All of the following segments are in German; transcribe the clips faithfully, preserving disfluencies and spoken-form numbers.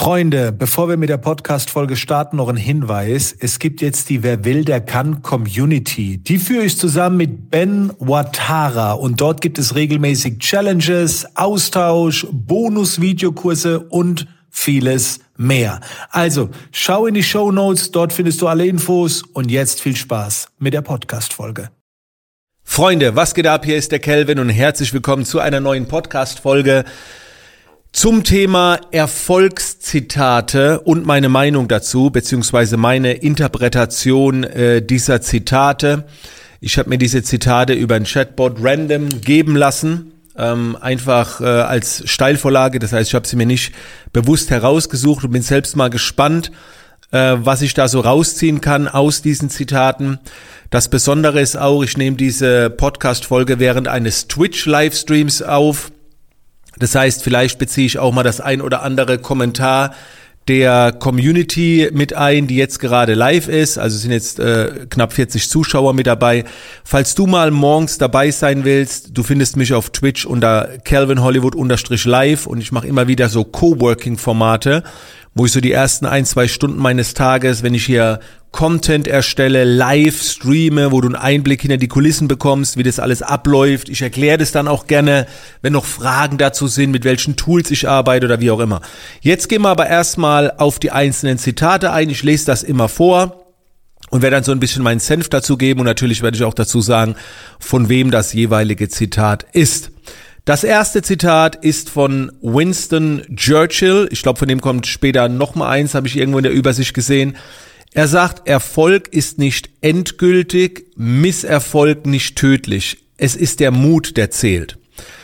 Freunde, bevor wir mit der Podcast-Folge starten, noch ein Hinweis. Es gibt jetzt die Wer will, der kann Community. Die führe ich zusammen mit Ben Ouattara und dort gibt es regelmäßig Challenges, Austausch, Bonus-Videokurse und vieles mehr. Also, schau in die Shownotes, dort findest du alle Infos und jetzt viel Spaß mit der Podcast-Folge. Freunde, was geht ab? Hier ist der Kelvin und herzlich willkommen zu einer neuen Podcast-Folge zum Thema Erfolgszitate und meine Meinung dazu, beziehungsweise meine Interpretation äh, dieser Zitate. Ich habe mir diese Zitate über ein Chatbot random geben lassen, ähm, einfach äh, als Steilvorlage. Das heißt, ich habe sie mir nicht bewusst herausgesucht und bin selbst mal gespannt, äh, was ich da so rausziehen kann aus diesen Zitaten. Das Besondere ist auch, ich nehme diese Podcast-Folge während eines Twitch-Livestreams auf. Das heißt, vielleicht beziehe ich auch mal das ein oder andere Kommentar der Community mit ein, die jetzt gerade live ist. Also sind jetzt äh, knapp vierzig Zuschauer mit dabei. Falls du mal morgens dabei sein willst, du findest mich auf Twitch unter Kelvin Hollywood unterstrich live und ich mache immer wieder so Coworking-Formate, wo ich so die ersten ein, zwei Stunden meines Tages, wenn ich hier Content erstelle, live streame, wo du einen Einblick hinter die Kulissen bekommst, wie das alles abläuft. Ich erkläre das dann auch gerne, wenn noch Fragen dazu sind, mit welchen Tools ich arbeite oder wie auch immer. Jetzt gehen wir aber erstmal auf die einzelnen Zitate ein. Ich lese das immer vor und werde dann so ein bisschen meinen Senf dazu geben und natürlich werde ich auch dazu sagen, von wem das jeweilige Zitat ist. Das erste Zitat ist von Winston Churchill. Ich glaube, von dem kommt später noch mal eins, habe ich irgendwo in der Übersicht gesehen. Er sagt, Erfolg ist nicht endgültig, Misserfolg nicht tödlich. Es ist der Mut, der zählt.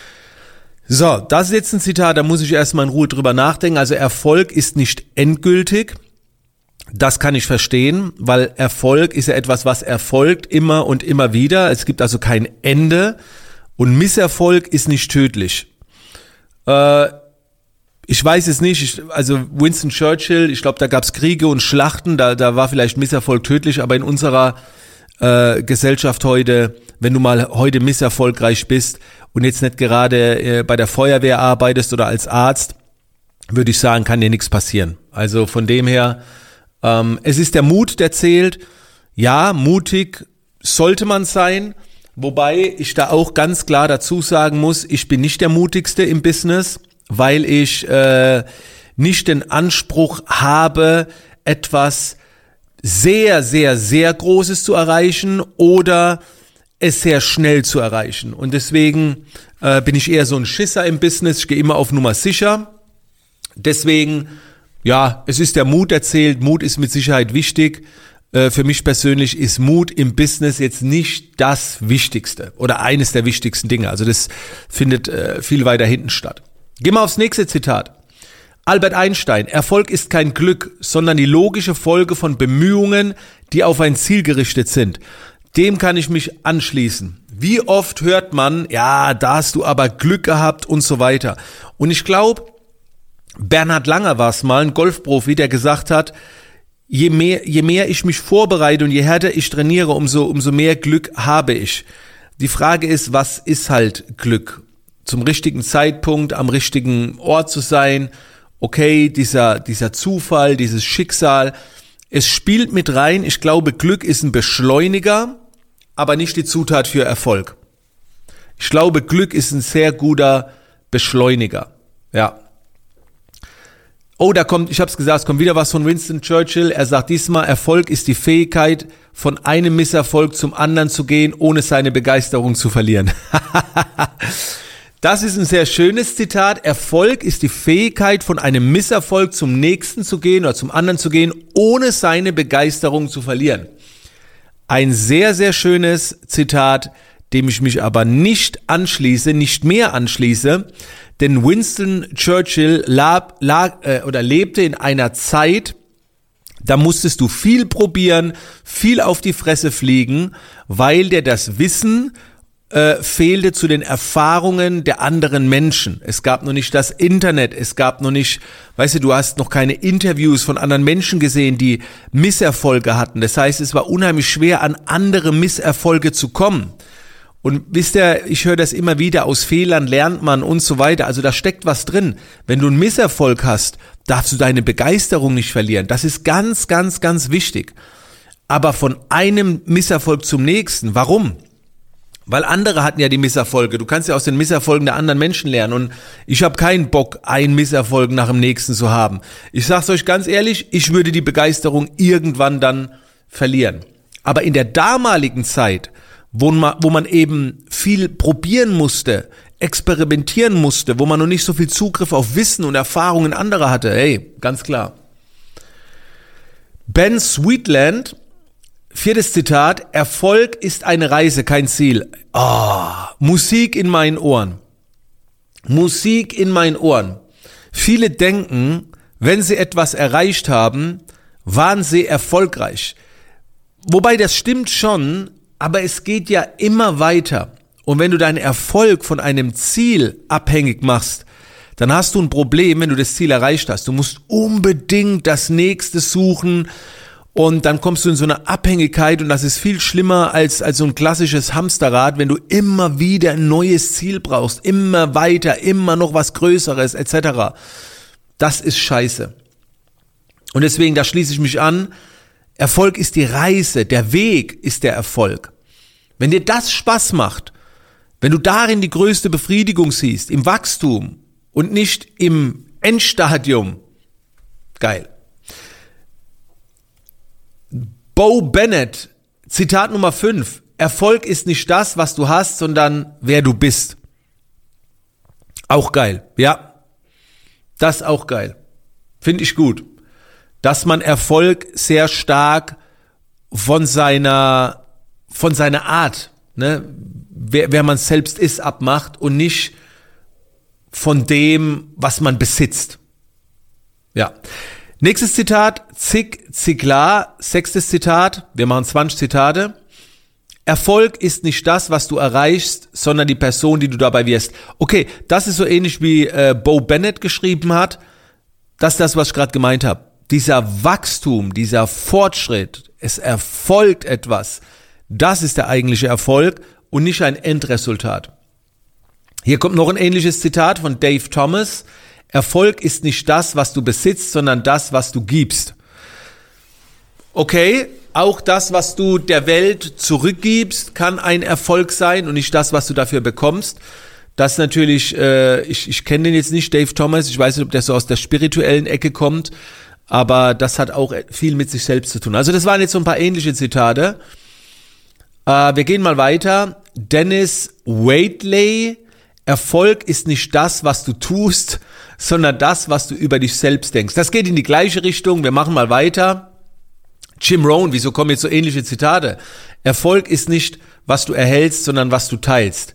So, das ist jetzt ein Zitat, da muss ich erstmal in Ruhe drüber nachdenken. Also Erfolg ist nicht endgültig. Das kann ich verstehen, weil Erfolg ist ja etwas, was erfolgt immer und immer wieder. Es gibt also kein Ende. Und Misserfolg ist nicht tödlich. Äh, ich weiß es nicht, ich, also Winston Churchill, ich glaube, da gab es Kriege und Schlachten, da, da war vielleicht Misserfolg tödlich, aber in unserer äh, Gesellschaft heute, wenn du mal heute misserfolgreich bist und jetzt nicht gerade äh, bei der Feuerwehr arbeitest oder als Arzt, würde ich sagen, kann dir nichts passieren. Also von dem her, ähm, es ist der Mut, der zählt. Ja, mutig sollte man sein. Wobei ich da auch ganz klar dazu sagen muss, ich bin nicht der mutigste im Business, weil ich äh, nicht den Anspruch habe, etwas sehr, sehr, sehr Großes zu erreichen oder es sehr schnell zu erreichen. Und deswegen äh, bin ich eher so ein Schisser im Business, ich gehe immer auf Nummer sicher. Deswegen, ja, es ist der Mut, der zählt. Mut ist mit Sicherheit wichtig. Für mich persönlich ist Mut im Business jetzt nicht das Wichtigste oder eines der wichtigsten Dinge. Also das findet äh, viel weiter hinten statt. Gehen wir aufs nächste Zitat. Albert Einstein: Erfolg ist kein Glück, sondern die logische Folge von Bemühungen, die auf ein Ziel gerichtet sind. Dem kann ich mich anschließen. Wie oft hört man, ja, da hast du aber Glück gehabt und so weiter. Und ich glaube, Bernhard Langer war es mal, ein Golfprofi, der gesagt hat, Je mehr, je mehr ich mich vorbereite und je härter ich trainiere, umso, umso mehr Glück habe ich. Die Frage ist, was ist halt Glück? Zum richtigen Zeitpunkt, am richtigen Ort zu sein. Okay, dieser, dieser Zufall, dieses Schicksal. Es spielt mit rein. Ich glaube, Glück ist ein Beschleuniger, aber nicht die Zutat für Erfolg. Ich glaube, Glück ist ein sehr guter Beschleuniger. Ja. Oh, da kommt, ich hab's gesagt, es kommt wieder was von Winston Churchill. Er sagt diesmal, Erfolg ist die Fähigkeit, von einem Misserfolg zum anderen zu gehen, ohne seine Begeisterung zu verlieren. Das ist ein sehr schönes Zitat. Erfolg ist die Fähigkeit, von einem Misserfolg zum nächsten zu gehen oder zum anderen zu gehen, ohne seine Begeisterung zu verlieren. Ein sehr, sehr schönes Zitat, dem ich mich aber nicht anschließe, nicht mehr anschließe, denn Winston Churchill lab, lag, äh, oder lebte in einer Zeit, da musstest du viel probieren, viel auf die Fresse fliegen, weil dir das Wissen äh, fehlte zu den Erfahrungen der anderen Menschen. Es gab noch nicht das Internet, es gab noch nicht, weißt du, du hast noch keine Interviews von anderen Menschen gesehen, die Misserfolge hatten. Das heißt, es war unheimlich schwer, an andere Misserfolge zu kommen. Und wisst ihr, ich höre das immer wieder, aus Fehlern lernt man und so weiter. Also da steckt was drin. Wenn du einen Misserfolg hast, darfst du deine Begeisterung nicht verlieren. Das ist ganz, ganz, ganz wichtig. Aber von einem Misserfolg zum nächsten. Warum? Weil andere hatten ja die Misserfolge. Du kannst ja aus den Misserfolgen der anderen Menschen lernen. Und ich habe keinen Bock, einen Misserfolg nach dem nächsten zu haben. Ich sag's euch ganz ehrlich, ich würde die Begeisterung irgendwann dann verlieren. Aber in der damaligen Zeit, wo man, wo man eben viel probieren musste, experimentieren musste, wo man noch nicht so viel Zugriff auf Wissen und Erfahrungen anderer hatte, hey, ganz klar. Ben Sweetland, viertes Zitat, Erfolg ist eine Reise, kein Ziel. Oh, Musik in meinen Ohren. Musik in meinen Ohren. Viele denken, wenn sie etwas erreicht haben, waren sie erfolgreich. Wobei das stimmt schon, aber es geht ja immer weiter. Und wenn du deinen Erfolg von einem Ziel abhängig machst, dann hast du ein Problem, wenn du das Ziel erreicht hast. Du musst unbedingt das nächste suchen und dann kommst du in so eine Abhängigkeit und das ist viel schlimmer als, als so ein klassisches Hamsterrad, wenn du immer wieder ein neues Ziel brauchst, immer weiter, immer noch was Größeres et cetera. Das ist scheiße. Und deswegen, da schließe ich mich an, Erfolg ist die Reise, der Weg ist der Erfolg. Wenn dir das Spaß macht, wenn du darin die größte Befriedigung siehst, im Wachstum und nicht im Endstadium, geil. Bo Bennett, Zitat Nummer fünf, Erfolg ist nicht das, was du hast, sondern wer du bist. Auch geil, ja. Das ist auch geil. Finde ich gut. Dass man Erfolg sehr stark von seiner, von seiner Art, ne, wer, wer man selbst ist, abmacht und nicht von dem, was man besitzt. Ja. Nächstes Zitat, Zig Ziglar, sechstes Zitat, wir machen zwanzig Zitate. Erfolg ist nicht das, was du erreichst, sondern die Person, die du dabei wirst. Okay, das ist so ähnlich wie äh, Bo Bennett geschrieben hat. Das ist das, was ich gerade gemeint habe. Dieser Wachstum, dieser Fortschritt, es erfolgt etwas, das ist der eigentliche Erfolg und nicht ein Endresultat. Hier kommt noch ein ähnliches Zitat von Dave Thomas. Erfolg ist nicht das, was du besitzt, sondern das, was du gibst. Okay, auch das, was du der Welt zurückgibst, kann ein Erfolg sein und nicht das, was du dafür bekommst. Das natürlich, äh, ich, ich kenne den jetzt nicht, Dave Thomas, ich weiß nicht, ob der so aus der spirituellen Ecke kommt, aber das hat auch viel mit sich selbst zu tun. Also das waren jetzt so ein paar ähnliche Zitate. Äh, wir gehen mal weiter. Dennis Waitley, Erfolg ist nicht das, was du tust, sondern das, was du über dich selbst denkst. Das geht in die gleiche Richtung. Wir machen mal weiter. Jim Rohn, wieso kommen jetzt so ähnliche Zitate? Erfolg ist nicht, was du erhältst, sondern was du teilst.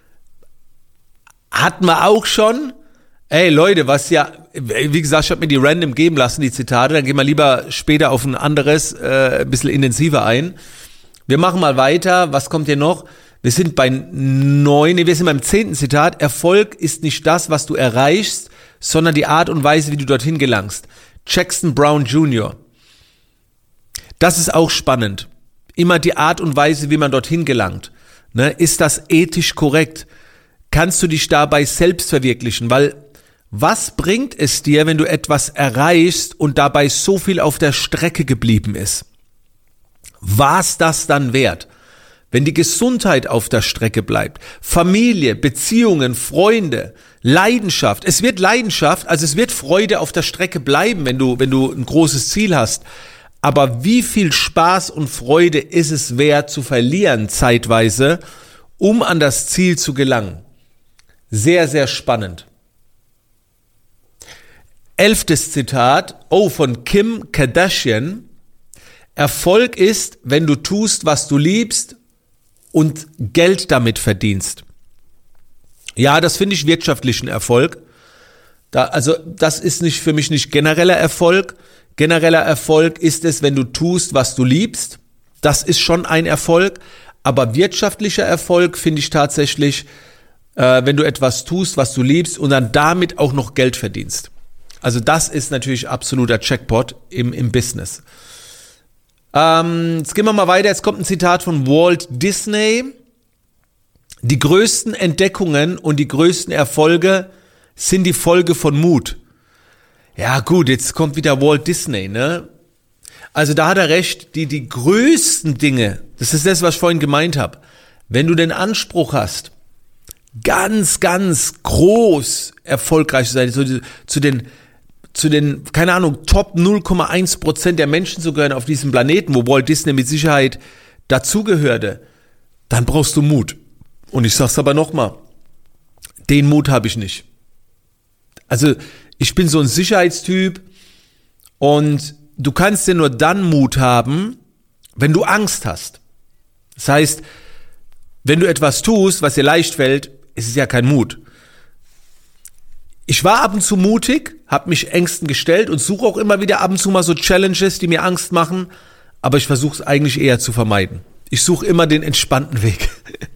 Hatten wir auch schon. Ey Leute, was ja, wie gesagt, ich habe mir die random geben lassen, die Zitate. Dann gehen wir lieber später auf ein anderes, äh, ein bisschen intensiver ein. Wir machen mal weiter. Was kommt hier noch? Wir sind bei neun, nee, wir sind beim zehnten Zitat. Erfolg ist nicht das, was du erreichst, sondern die Art und Weise, wie du dorthin gelangst. Jackson Brown Junior Das ist auch spannend. Immer die Art und Weise, wie man dorthin gelangt. Ne? Ist das ethisch korrekt? Kannst du dich dabei selbst verwirklichen? Weil was bringt es dir, wenn du etwas erreichst und dabei so viel auf der Strecke geblieben ist? War's das dann wert? Wenn die Gesundheit auf der Strecke bleibt, Familie, Beziehungen, Freunde, Leidenschaft, es wird Leidenschaft, also es wird Freude auf der Strecke bleiben, wenn du, wenn du ein großes Ziel hast. Aber wie viel Spaß und Freude ist es wert zu verlieren zeitweise, um an das Ziel zu gelangen? Sehr, sehr spannend. Elftes Zitat, oh, von Kim Kardashian. Erfolg ist, wenn du tust, was du liebst und Geld damit verdienst. Ja, das finde ich wirtschaftlichen Erfolg. Da, also das ist nicht für mich nicht genereller Erfolg. Genereller Erfolg ist es, wenn du tust, was du liebst. Das ist schon ein Erfolg. Aber wirtschaftlicher Erfolg finde ich tatsächlich, äh, wenn du etwas tust, was du liebst und dann damit auch noch Geld verdienst. Also das ist natürlich absoluter Jackpot im, im Business. Ähm, jetzt gehen wir mal weiter. Jetzt kommt ein Zitat von Walt Disney. Die größten Entdeckungen und die größten Erfolge sind die Folge von Mut. Ja gut, jetzt kommt wieder Walt Disney, ne? Also da hat er recht, die, die größten Dinge, das ist das, was ich vorhin gemeint habe. Wenn du den Anspruch hast, ganz, ganz groß erfolgreich zu sein, zu, zu den, zu den, keine Ahnung, Top null Komma eins Prozent der Menschen zu gehören auf diesem Planeten, wo Walt Disney mit Sicherheit dazugehörte, dann brauchst du Mut. Und ich sag's aber nochmal, den Mut habe ich nicht. Also ich bin so ein Sicherheitstyp und du kannst dir nur dann Mut haben, wenn du Angst hast. Das heißt, wenn du etwas tust, was dir leicht fällt, ist es ja kein Mut. Ich war ab und zu mutig, habe mich Ängsten gestellt und suche auch immer wieder ab und zu mal so Challenges, die mir Angst machen, aber ich versuche es eigentlich eher zu vermeiden. Ich suche immer den entspannten Weg.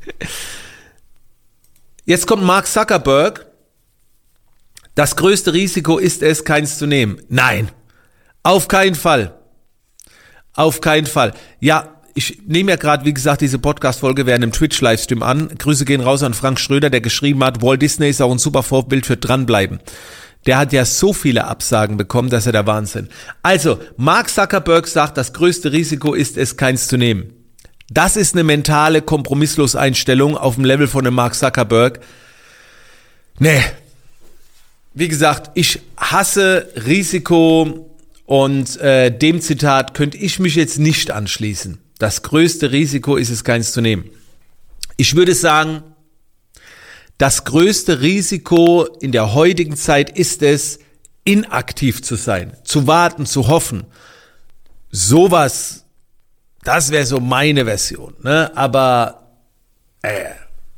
Jetzt kommt Mark Zuckerberg. Das größte Risiko ist es, keins zu nehmen. Nein, auf keinen Fall. Auf keinen Fall. Ja, ich nehme ja gerade, wie gesagt, diese Podcast-Folge während dem Twitch-Livestream an. Grüße gehen raus an Frank Schröder, der geschrieben hat, Walt Disney ist auch ein super Vorbild für dranbleiben. Der hat ja so viele Absagen bekommen, dass er der Wahnsinn. Also, Mark Zuckerberg sagt, das größte Risiko ist es, keins zu nehmen. Das ist eine mentale Kompromisslos-Einstellung auf dem Level von einem Mark Zuckerberg. Nee. Wie gesagt, ich hasse Risiko und äh, dem Zitat könnte ich mich jetzt nicht anschließen. Das größte Risiko ist es, keins zu nehmen. Ich würde sagen, das größte Risiko in der heutigen Zeit ist es, inaktiv zu sein, zu warten, zu hoffen. Sowas, das wäre so meine Version, ne? Aber äh.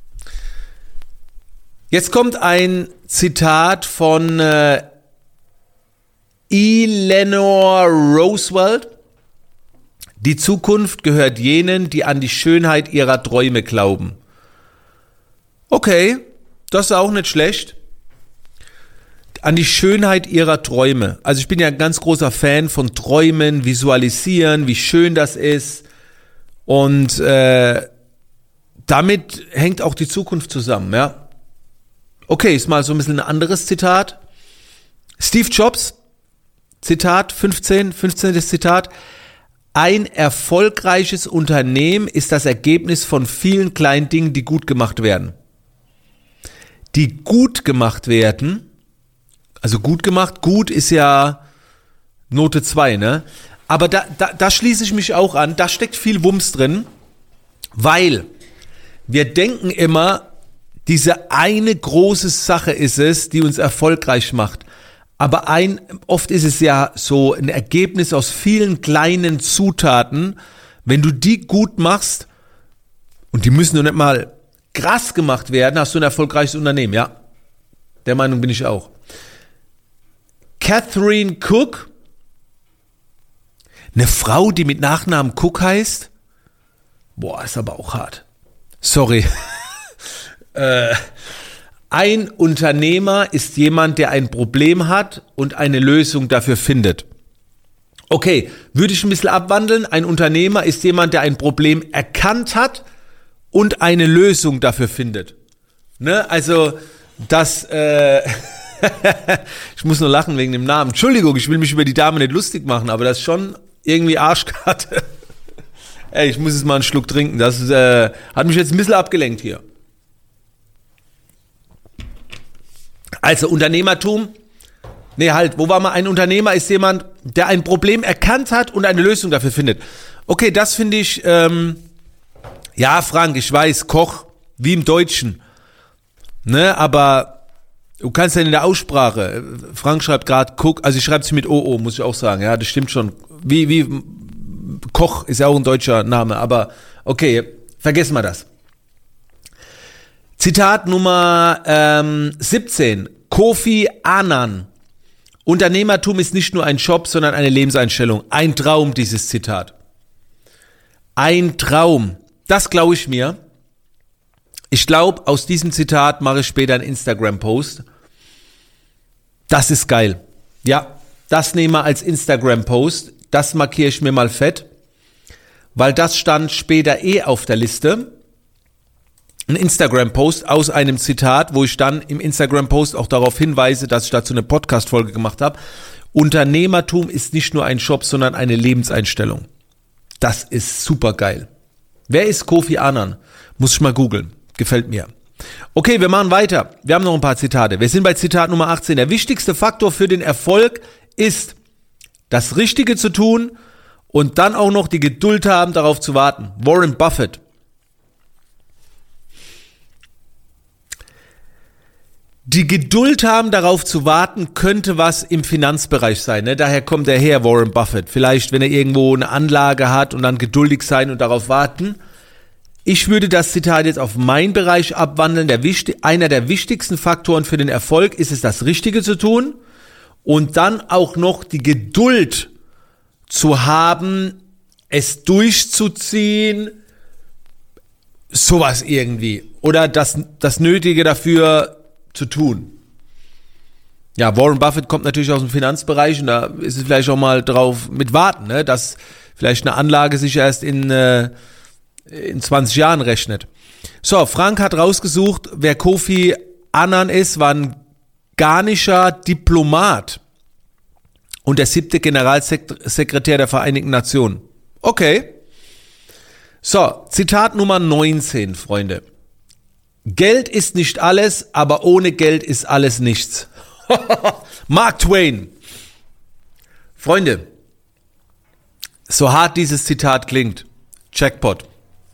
Jetzt kommt ein Zitat von äh, Eleanor Roosevelt. Die Zukunft gehört jenen, die an die Schönheit ihrer Träume glauben. Okay, das ist auch nicht schlecht. An die Schönheit ihrer Träume. Also ich bin ja ein ganz großer Fan von Träumen, Visualisieren, wie schön das ist. Und äh, damit hängt auch die Zukunft zusammen, ja. Okay, ist mal so ein bisschen ein anderes Zitat. Steve Jobs, Zitat fünfzehn, fünfzehntes Zitat. Ein erfolgreiches Unternehmen ist das Ergebnis von vielen kleinen Dingen, die gut gemacht werden. Die gut gemacht werden, also gut gemacht, gut ist ja Note zwei, ne? Aber da, da, da schließe ich mich auch an, da steckt viel Wumms drin, weil wir denken immer, diese eine große Sache ist es, die uns erfolgreich macht. Aber ein, oft ist es ja so ein Ergebnis aus vielen kleinen Zutaten. Wenn du die gut machst, und die müssen nur nicht mal krass gemacht werden, hast du ein erfolgreiches Unternehmen, ja. Der Meinung bin ich auch. Catherine Cook, eine Frau, die mit Nachnamen Cook heißt. Boah, ist aber auch hart. Sorry. äh, ein Unternehmer ist jemand, der ein Problem hat und eine Lösung dafür findet. Okay, würde ich ein bisschen abwandeln. Ein Unternehmer ist jemand, der ein Problem erkannt hat und eine Lösung dafür findet. Ne? Also, das, äh, ich muss nur lachen wegen dem Namen. Entschuldigung, ich will mich über die Dame nicht lustig machen, aber das ist schon irgendwie Arschkarte. Ey, ich muss jetzt mal einen Schluck trinken. Das äh, hat mich jetzt ein bisschen abgelenkt hier. Also Unternehmertum, nee halt, wo war mal ein Unternehmer, ist jemand, der ein Problem erkannt hat und eine Lösung dafür findet. Okay, das finde ich, ähm, ja Frank, ich weiß, Koch, wie im Deutschen, ne, aber du kannst ja in der Aussprache, Frank schreibt gerade Cook, also ich schreibe es mit O O, muss ich auch sagen, ja, das stimmt schon, wie, wie, Koch ist ja auch ein deutscher Name, aber okay, vergessen wir das. Zitat Nummer ähm, siebzehn, Kofi Annan. Unternehmertum ist nicht nur ein Job, sondern eine Lebenseinstellung. Ein Traum, dieses Zitat. Ein Traum. Das glaube ich mir. Ich glaube, aus diesem Zitat mache ich später einen Instagram-Post. Das ist geil. Ja, das nehme ich als Instagram-Post. Das markiere ich mir mal fett, weil das stand später eh auf der Liste. einen Instagram-Post aus einem Zitat, wo ich dann im Instagram-Post auch darauf hinweise, dass ich dazu eine Podcast-Folge gemacht habe. Unternehmertum ist nicht nur ein Job, sondern eine Lebenseinstellung. Das ist super geil. Wer ist Kofi Annan? Muss ich mal googeln. Gefällt mir. Okay, wir machen weiter. Wir haben noch ein paar Zitate. Wir sind bei Zitat Nummer achtzehn. Der wichtigste Faktor für den Erfolg ist, das Richtige zu tun und dann auch noch die Geduld haben, darauf zu warten. Warren Buffett. Die Geduld haben, darauf zu warten, könnte was im Finanzbereich sein. Ne? Daher kommt er her, Warren Buffett. Vielleicht, wenn er irgendwo eine Anlage hat und dann geduldig sein und darauf warten. Ich würde das Zitat jetzt auf meinen Bereich abwandeln. Der, einer der wichtigsten Faktoren für den Erfolg ist es, das Richtige zu tun und dann auch noch die Geduld zu haben, es durchzuziehen, sowas irgendwie. Oder das, das Nötige dafür zu tun. Ja, Warren Buffett kommt natürlich aus dem Finanzbereich und da ist es vielleicht auch mal drauf mit warten, ne, dass vielleicht eine Anlage sich erst in, äh, in zwanzig Jahren rechnet. So, Frank hat rausgesucht, wer Kofi Annan ist, war ein ghanaischer Diplomat und der siebte Generalsekretär der Vereinigten Nationen. Okay. So, Zitat Nummer neunzehn, Freunde. Geld ist nicht alles, aber ohne Geld ist alles nichts. Mark Twain. Freunde, so hart dieses Zitat klingt, Jackpot.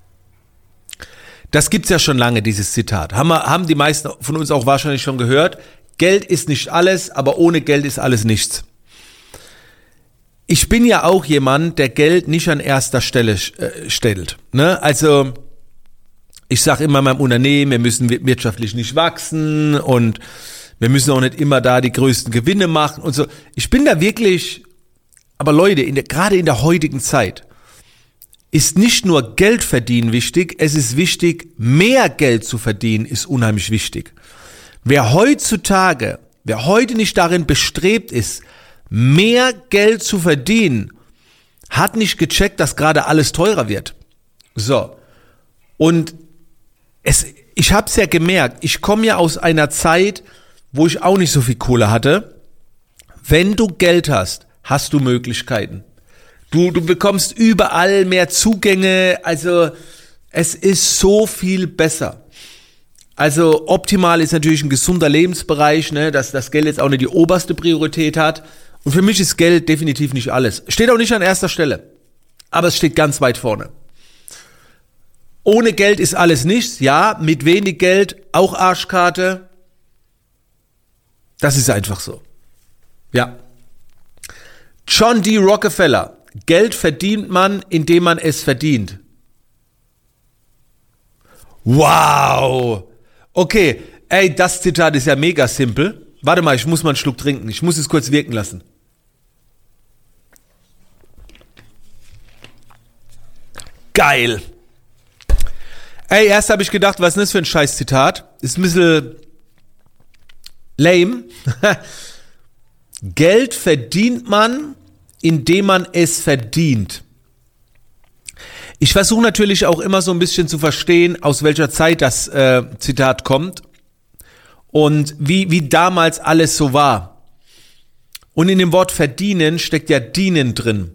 Das gibt's ja schon lange, dieses Zitat. Haben, wir, haben die meisten von uns auch wahrscheinlich schon gehört. Geld ist nicht alles, aber ohne Geld ist alles nichts. Ich bin ja auch jemand, der Geld nicht an erster Stelle äh, stellt. Ne? Also ich sage immer meinem Unternehmen, wir müssen wirtschaftlich nicht wachsen und wir müssen auch nicht immer da die größten Gewinne machen und so. Ich bin da wirklich, aber Leute, in der, gerade in der heutigen Zeit ist nicht nur Geld verdienen wichtig, es ist wichtig, mehr Geld zu verdienen, ist unheimlich wichtig. Wer heutzutage, wer heute nicht darin bestrebt ist, mehr Geld zu verdienen, hat nicht gecheckt, dass gerade alles teurer wird. So. Und es, ich habe es ja gemerkt, ich komme ja aus einer Zeit, wo ich auch nicht so viel Kohle hatte. Wenn du Geld hast, hast du Möglichkeiten. Du, du bekommst überall mehr Zugänge, also es ist so viel besser. Also optimal ist natürlich ein gesunder Lebensbereich, ne, dass das Geld jetzt auch nicht die oberste Priorität hat. Und für mich ist Geld definitiv nicht alles. Steht auch nicht an erster Stelle, aber es steht ganz weit vorne. Ohne Geld ist alles nichts, ja, mit wenig Geld auch Arschkarte. Das ist einfach so. Ja. John D. Rockefeller. Geld verdient man, indem man es verdient. Wow. Okay, ey, das Zitat ist ja mega simpel. Warte mal, ich muss mal einen Schluck trinken. Ich muss es kurz wirken lassen. Geil. Ey, erst habe ich gedacht, was ist denn das für ein Scheiß-Zitat? Ist ein bisschen lame. Geld verdient man, indem man es verdient. Ich versuche natürlich auch immer so ein bisschen zu verstehen, aus welcher Zeit das äh, Zitat kommt und wie, wie damals alles so war. Und in dem Wort verdienen steckt ja dienen drin.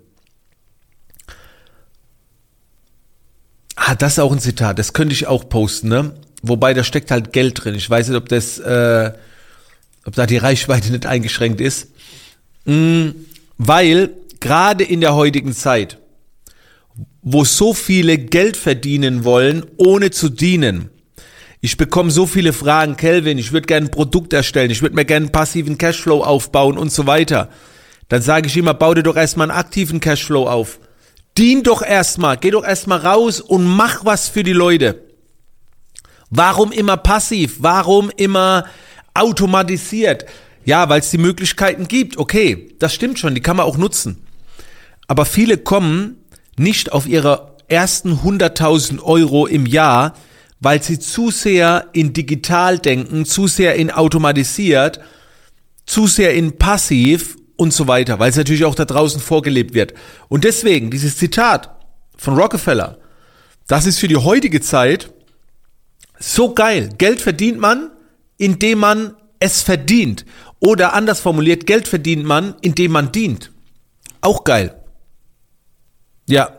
Ah, das ist auch ein Zitat, das könnte ich auch posten, ne? Wobei, da steckt halt Geld drin. Ich weiß nicht, ob das, äh, ob da die Reichweite nicht eingeschränkt ist. Mm, weil gerade in der heutigen Zeit, wo so viele Geld verdienen wollen, ohne zu dienen. Ich bekomme so viele Fragen, Kelvin, ich würde gerne ein Produkt erstellen, ich würde mir gerne einen passiven Cashflow aufbauen und so weiter. Dann sage ich immer, bau dir doch erstmal einen aktiven Cashflow auf. Dien doch erstmal, geh doch erstmal raus und mach was für die Leute. Warum immer passiv? Warum immer automatisiert? Ja, weil es die Möglichkeiten gibt. Okay, das stimmt schon, die kann man auch nutzen. Aber viele kommen nicht auf ihre ersten hunderttausend Euro im Jahr, weil sie zu sehr in digital denken, zu sehr in automatisiert, zu sehr in passiv und so weiter, weil es natürlich auch da draußen vorgelebt wird. Und deswegen, dieses Zitat von Rockefeller, das ist für die heutige Zeit So geil. Geld verdient man, indem man es verdient. Oder anders formuliert, Geld verdient man, indem man dient. Auch geil. Ja.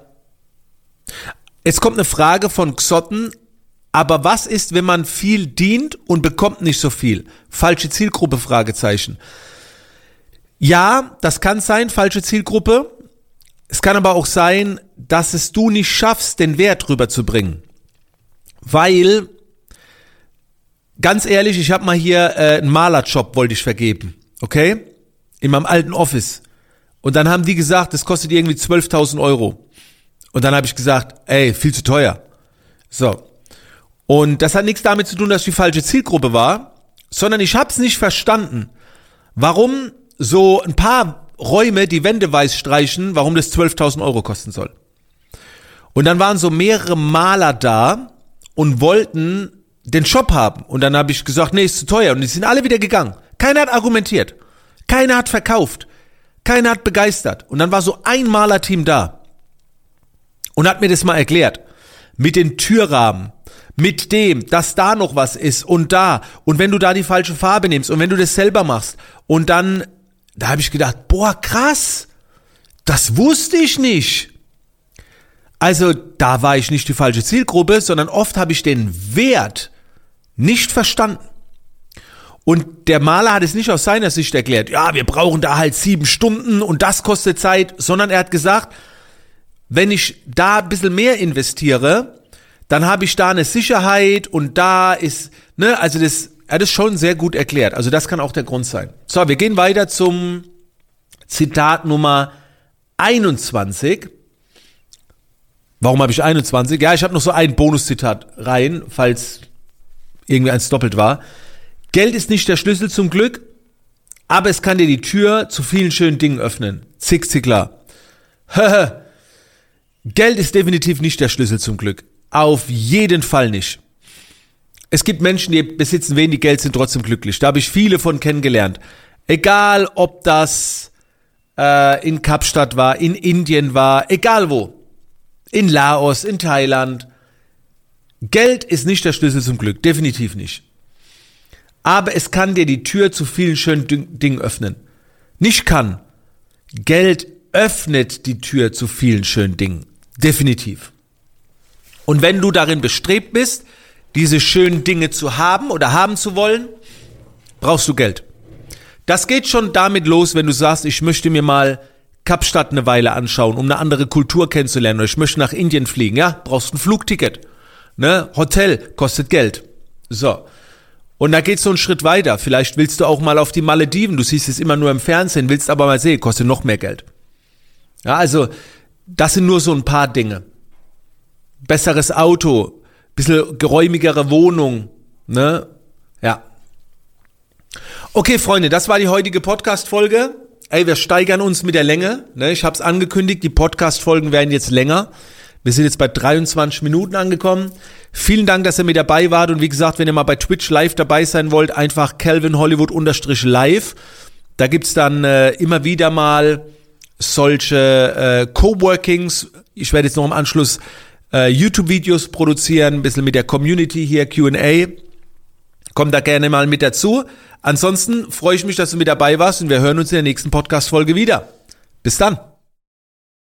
Jetzt kommt eine Frage von Xotten. Aber was ist, wenn man viel dient und bekommt nicht so viel? Falsche Zielgruppe, Fragezeichen. Ja, das kann sein, falsche Zielgruppe. Es kann aber auch sein, dass es du nicht schaffst, den Wert rüberzubringen. Weil, ganz ehrlich, ich habe mal hier äh, einen Malerjob, wollte ich vergeben. Okay? In meinem alten Office. Und dann haben die gesagt, das kostet irgendwie zwölftausend Euro. Und dann habe ich gesagt, ey, viel zu teuer. So. Und das hat nichts damit zu tun, dass ich die falsche Zielgruppe war, sondern ich habe es nicht verstanden, warum so ein paar Räume die Wände weiß streichen, warum das zwölftausend Euro kosten soll. Und dann waren so mehrere Maler da und wollten den Shop haben. Und dann habe ich gesagt, nee, ist zu teuer. Und die sind alle wieder gegangen. Keiner hat argumentiert. Keiner hat verkauft. Keiner hat begeistert. Und dann war so ein Malerteam da und hat mir das mal erklärt. Mit den Türrahmen. Mit dem, dass da noch was ist und da. Und wenn du da die falsche Farbe nimmst und wenn du das selber machst. Und dann, da habe ich gedacht, boah, krass. Das wusste ich nicht. Also da war ich nicht die falsche Zielgruppe, sondern oft habe ich den Wert nicht verstanden. Und der Maler hat es nicht aus seiner Sicht erklärt, ja, wir brauchen da halt sieben Stunden und das kostet Zeit, sondern er hat gesagt, wenn ich da ein bisschen mehr investiere, dann habe ich da eine Sicherheit und da ist, ne, also das, er hat es schon sehr gut erklärt. Also das kann auch der Grund sein. So, wir gehen weiter zum Zitat Nummer einundzwanzig. Warum habe ich einundzwanzig? Ja, ich habe noch so ein Bonuszitat rein, falls irgendwie eins doppelt war. Geld ist nicht der Schlüssel zum Glück, aber es kann dir die Tür zu vielen schönen Dingen öffnen. Zig Ziglar. Geld ist definitiv nicht der Schlüssel zum Glück. Auf jeden Fall nicht. Es gibt Menschen, die besitzen wenig Geld, sind trotzdem glücklich. Da habe ich viele von kennengelernt. Egal, ob das äh, in Kapstadt war, in Indien war, egal wo. In Laos, in Thailand. Geld ist nicht der Schlüssel zum Glück, definitiv nicht. Aber es kann dir die Tür zu vielen schönen Dingen öffnen. Nicht kann. Geld öffnet die Tür zu vielen schönen Dingen. Definitiv. Und wenn du darin bestrebt bist, diese schönen Dinge zu haben oder haben zu wollen, brauchst du Geld. Das geht schon damit los, wenn du sagst, ich möchte mir mal Kapstadt eine Weile anschauen, um eine andere Kultur kennenzulernen, oder ich möchte nach Indien fliegen, ja, brauchst ein Flugticket, ne, Hotel kostet Geld. So. Und da geht's so einen Schritt weiter. Vielleicht willst du auch mal auf die Malediven, du siehst es immer nur im Fernsehen, willst aber mal sehen, kostet noch mehr Geld. Ja, also, das sind nur so ein paar Dinge. Besseres Auto, bisschen geräumigere Wohnung, ne? Ja. Okay, Freunde, das war die heutige Podcast-Folge. Ey, wir steigern uns mit der Länge, ne? Ich habe es angekündigt, die Podcast-Folgen werden jetzt länger. Wir sind jetzt bei dreiundzwanzig Minuten angekommen. Vielen Dank, dass ihr mit dabei wart. Und wie gesagt, wenn ihr mal bei Twitch live dabei sein wollt, einfach Calvin Hollywood unterstrich live. Da gibt's dann äh, immer wieder mal solche äh, Coworkings. Ich werde jetzt noch im Anschluss äh, YouTube-Videos produzieren, ein bisschen mit der Community hier, Q and A. Kommt da gerne mal mit dazu. Ansonsten freue ich mich, dass du mit dabei warst und wir hören uns in der nächsten Podcast-Folge wieder. Bis dann.